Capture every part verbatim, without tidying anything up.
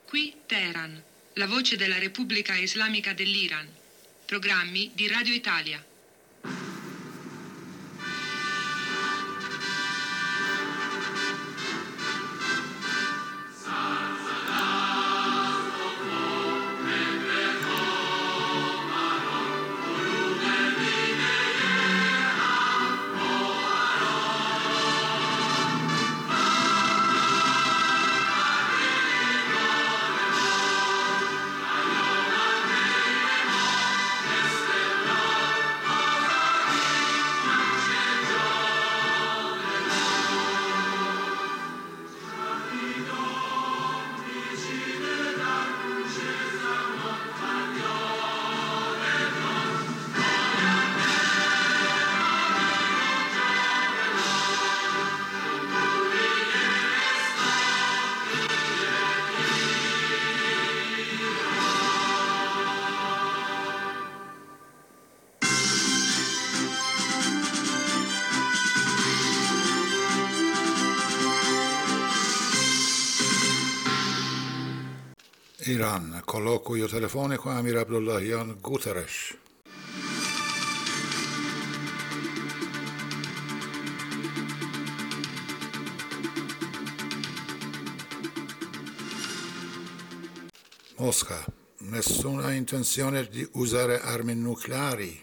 Qui Teheran, la voce della Repubblica Islamica dell'Iran. Programmi di Radio Italia. Iran, colloquio telefonico Amir Abdullahian Guterres. Mosca, nessuna intenzione di usare armi nucleari.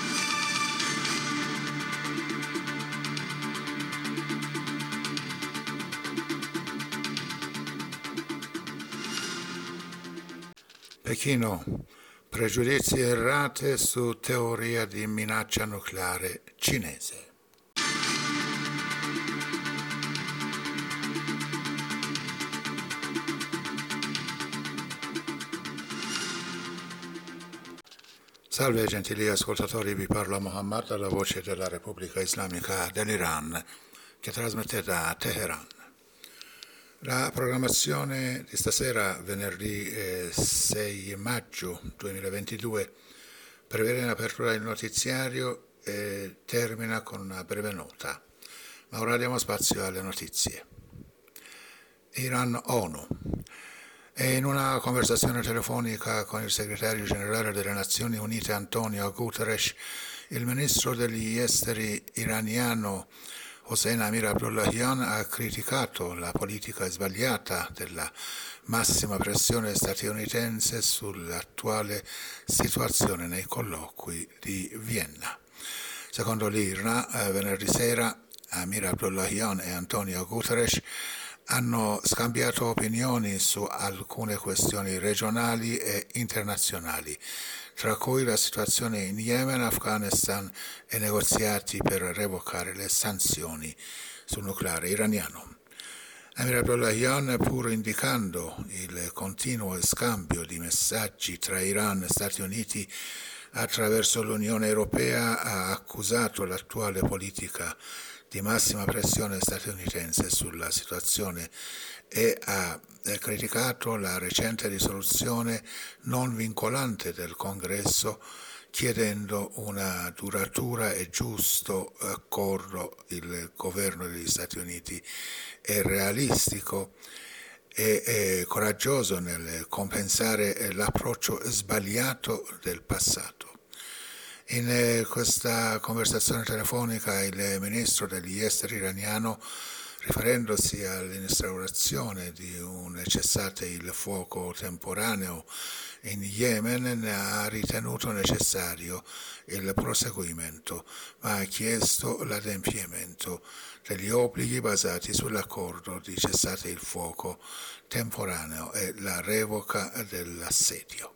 Pechino, pregiudizi errate su teoria di minaccia nucleare cinese. Salve gentili ascoltatori, vi parla Mohammad dalla voce della Repubblica Islamica dell'Iran che trasmette da Teheran. La programmazione di stasera, venerdì eh, sei maggio duemilaventidue, prevede in apertura il notiziario e termina con una breve nota, ma ora diamo spazio alle notizie. Iran ONU. E in una conversazione telefonica con il segretario generale delle Nazioni Unite Antonio Guterres, il ministro degli esteri iraniano Hossein Amir Abdullahian ha criticato la politica sbagliata della massima pressione statunitense sull'attuale situazione nei colloqui di Vienna. Secondo l'I R N A, venerdì sera Amir Abdullahian e Antonio Guterres hanno scambiato opinioni su alcune questioni regionali e internazionali, tra cui la situazione in Yemen, Afghanistan e negoziati per revocare le sanzioni sul nucleare iraniano. Amir Abdullahian, pur indicando il continuo scambio di messaggi tra Iran e Stati Uniti attraverso l'Unione Europea, ha accusato l'attuale politica di massima pressione statunitense sulla situazione e ha criticato la recente risoluzione non vincolante del Congresso chiedendo una duratura e giusto accordo. Il governo degli Stati Uniti è realistico e è coraggioso nel compensare l'approccio sbagliato del passato. In questa conversazione telefonica il ministro degli esteri iraniano, riferendosi all'instaurazione di un cessate il fuoco temporaneo in Yemen, ne ha ritenuto necessario il proseguimento, ma ha chiesto l'adempimento degli obblighi basati sull'accordo di cessate il fuoco temporaneo e la revoca dell'assedio.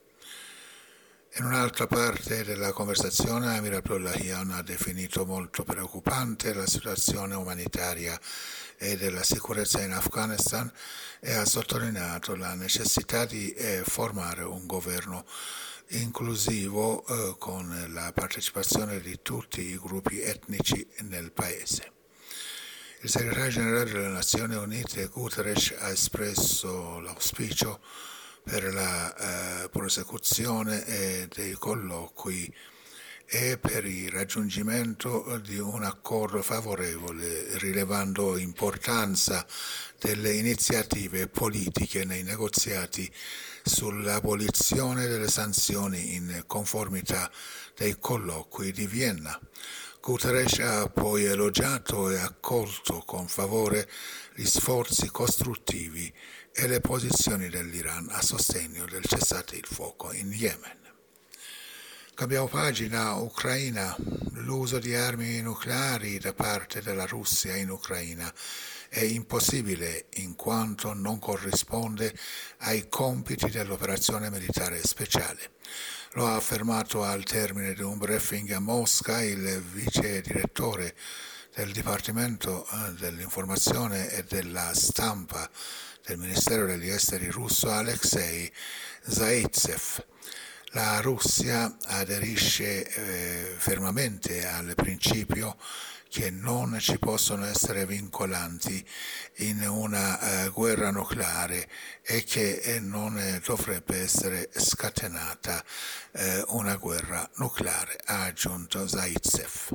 In un'altra parte della conversazione Amir Abdullahian ha definito molto preoccupante la situazione umanitaria e della sicurezza in Afghanistan e ha sottolineato la necessità di eh, formare un governo inclusivo eh, con la partecipazione di tutti i gruppi etnici nel paese. Il segretario generale delle Nazioni Unite Guterres ha espresso l'auspicio per la eh, prosecuzione eh, dei colloqui e per il raggiungimento di un accordo favorevole, rilevando l'importanza delle iniziative politiche nei negoziati sull'abolizione delle sanzioni in conformità dei colloqui di Vienna. Guterres ha poi elogiato e accolto con favore gli sforzi costruttivi e le posizioni dell'Iran a sostegno del cessate il fuoco in Yemen. Cambiamo pagina. Ucraina. L'uso di armi nucleari da parte della Russia in Ucraina è impossibile in quanto non corrisponde ai compiti dell'operazione militare speciale. Lo ha affermato al termine di un briefing a Mosca il vice direttore del Dipartimento dell'Informazione e della Stampa del Ministero degli Esteri russo Alexei Zaitsev. La Russia aderisce eh, fermamente al principio che non ci possono essere vincolanti in una uh, guerra nucleare e che eh, non eh, dovrebbe essere scatenata eh, una guerra nucleare, ha aggiunto Zaitsev.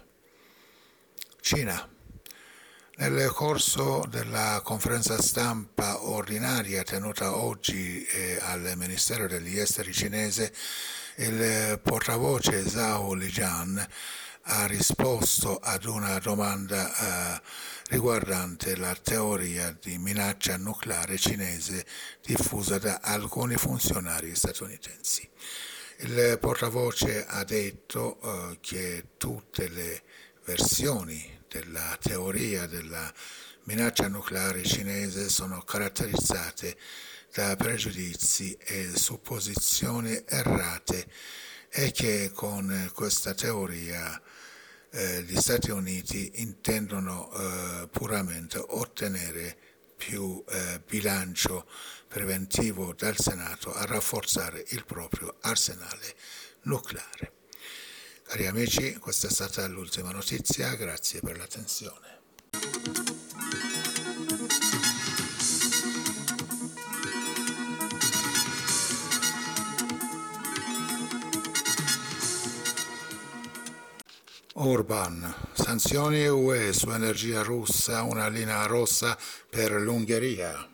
Cina. Nel corso della conferenza stampa ordinaria tenuta oggi eh, al Ministero degli Esteri cinese, il portavoce Zhao Lijian ha risposto ad una domanda eh, riguardante la teoria di minaccia nucleare cinese diffusa da alcuni funzionari statunitensi. Il portavoce ha detto eh, che tutte le versioni della teoria della minaccia nucleare cinese sono caratterizzate da pregiudizi e supposizioni errate e che con questa teoria eh, gli Stati Uniti intendono eh, puramente ottenere più eh, bilancio preventivo dal Senato a rafforzare il proprio arsenale nucleare. Cari amici, questa è stata l'ultima notizia, grazie per l'attenzione. Orban, sanzioni U E su energia russa, una linea rossa per l'Ungheria.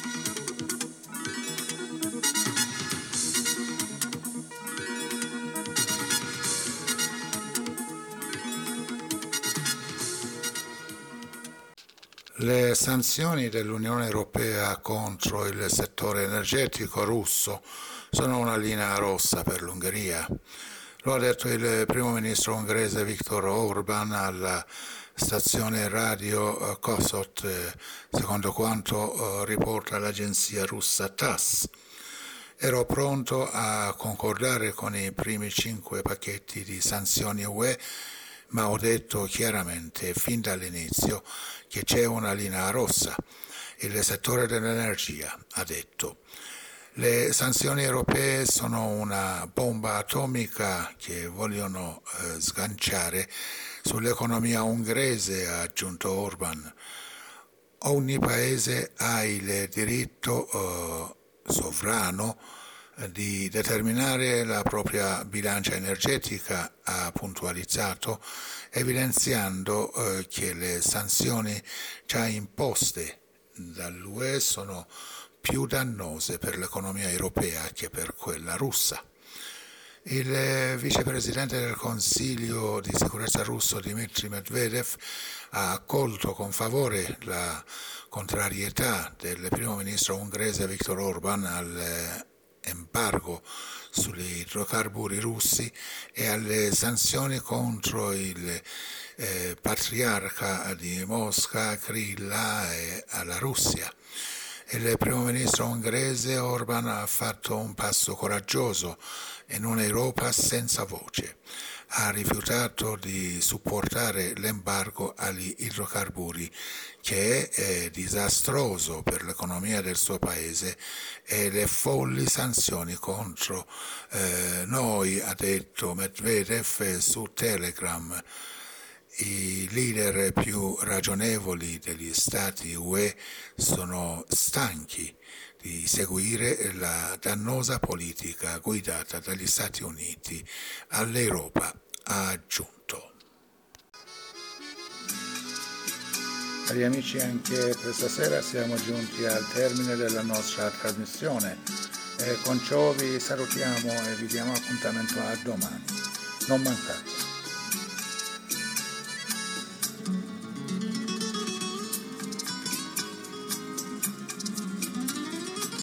Le sanzioni dell'Unione Europea contro il settore energetico russo sono una linea rossa per l'Ungheria. Lo ha detto il primo ministro ungherese Viktor Orban alla stazione radio Kossuth, secondo quanto riporta l'agenzia russa TASS. Ero pronto a concordare con i primi cinque pacchetti di sanzioni U E, ma ho detto chiaramente fin dall'inizio che c'è una linea rossa, il settore dell'energia, ha detto. Le sanzioni europee sono una bomba atomica che vogliono eh, sganciare sull'economia ungherese, ha aggiunto Orban. Ogni paese ha il diritto eh, sovrano eh, di determinare la propria bilancia energetica, ha puntualizzato, evidenziando eh, che le sanzioni già imposte dall'U E sono più dannose per l'economia europea che per quella russa. Il vicepresidente del Consiglio di sicurezza russo Dmitry Medvedev ha accolto con favore la contrarietà del primo ministro ungherese Viktor Orban all'embargo sugli idrocarburi russi e alle sanzioni contro il eh, patriarca di Mosca, Krilla, e alla Russia. Il primo ministro ungherese Orban ha fatto un passo coraggioso in un'Europa senza voce. Ha rifiutato di supportare l'embargo agli idrocarburi, che è, è disastroso per l'economia del suo paese, e le folli sanzioni contro eh, noi, ha detto Medvedev su Telegram. I leader più ragionevoli degli Stati U E sono stanchi di seguire la dannosa politica guidata dagli Stati Uniti all'Europa, aggiunto. Cari amici, anche questa sera siamo giunti al termine della nostra trasmissione e con ciò vi salutiamo e vi diamo appuntamento a domani. Non mancate.